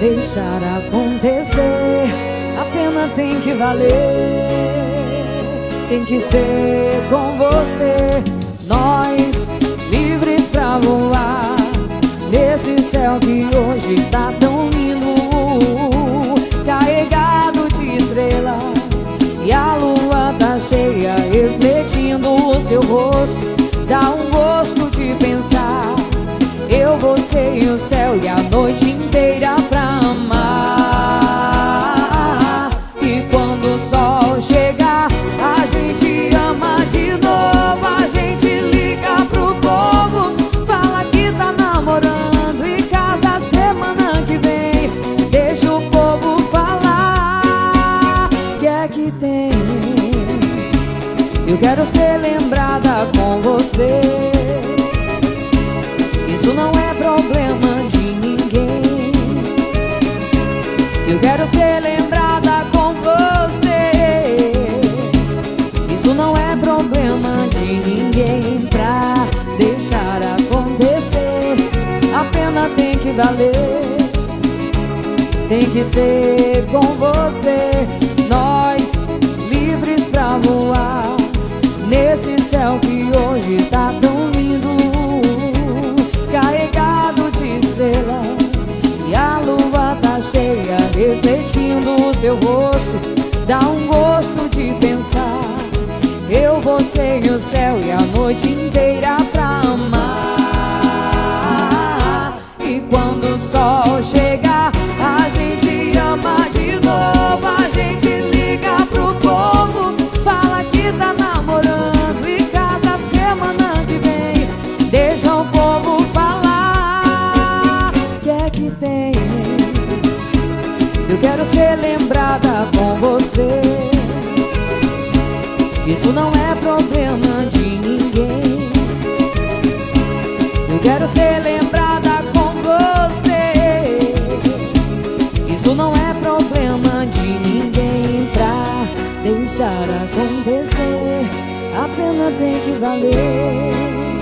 deixar acontecer. A pena tem que valer, tem que ser com você. Nós livres pra voar nesse céu que hoje tá tão lindo, carregado de estrelas, e a lua tá cheia refletindo o seu rosto. Dá um gosto de pensar, eu, você e o céu e a noite inteira pra amar. E quando o sol chegar, a gente ama de novo. A gente liga pro povo, fala que tá namorando e casa semana que vem. Deixa o povo falar, que é que tem? Eu quero ser lembrada com você. Isso não é problema de ninguém. Eu quero ser lembrada com você. Isso não é problema de ninguém. Pra deixar acontecer, a pena tem que valer, tem que ser com você. Nós livres pra voar nesse céu que hoje tá tão lindo, carregado de estrelas, e a lua tá cheia refletindo o seu rosto. Dá um gosto de pensar, eu, você e o céu e a noite inteira pra amar. E quando o sol chegar, a gente ama de novo. A gente liga pro povo, fala que tá namorando e casa semana que vem. Deixa o povo falar, que é que tem? Eu quero ser lembrada com você. Isso não é problema de ninguém. Eu quero ser lembrada com você. Isso não é problema de ninguém. Pra deixar acontecer, a pena tem que valer,